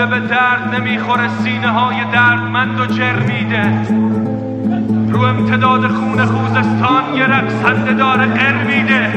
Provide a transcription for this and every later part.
شعله به درد نمیخوره، سینه های دردمند و جرمیده. رو امتداد خون خوزستان یه رقصنده داره قرمیده.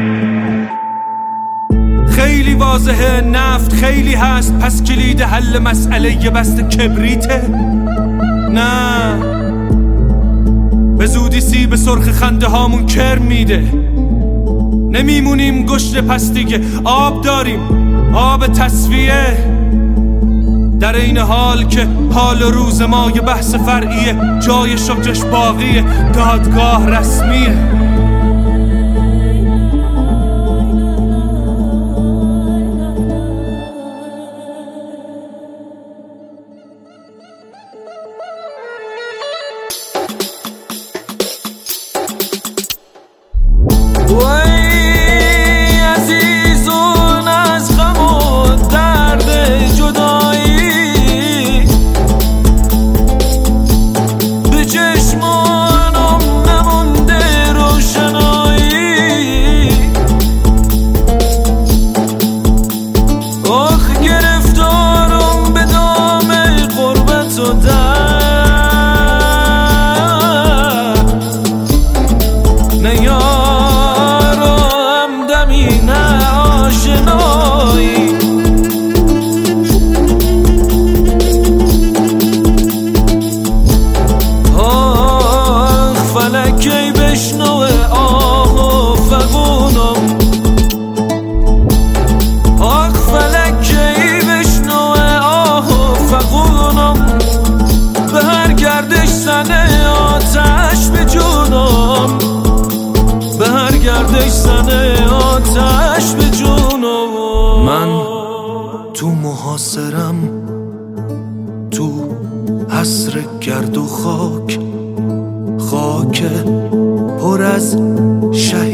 خیلی واضحه نفت خیلی هست، پس کلید حل مسئله یه بسته کبریته. نه به زودی سیب سرخ خنده هامون کرم میده. نمیمونیم گشت پس دیگه، آب داریم، آب تصفیه. در این حال که حال روز ما یه بحث فرعیه، جای شکرش باقیه، دادگاه رسمیه. وای عزیزون از غم و درد جدایی، به چشمانم نمونده روشنایی. آخ گرفتارم به دام غربت و درد، کی بشنوه آه و فغونم. آخ فلک کی بشنوه آه و فغونم، به هر گردش زنه آتش به جونم، به هر گردش زنه آتش به جونم. من تو محاصرم، تو عصر گرد و خاک، خاک پر از شهید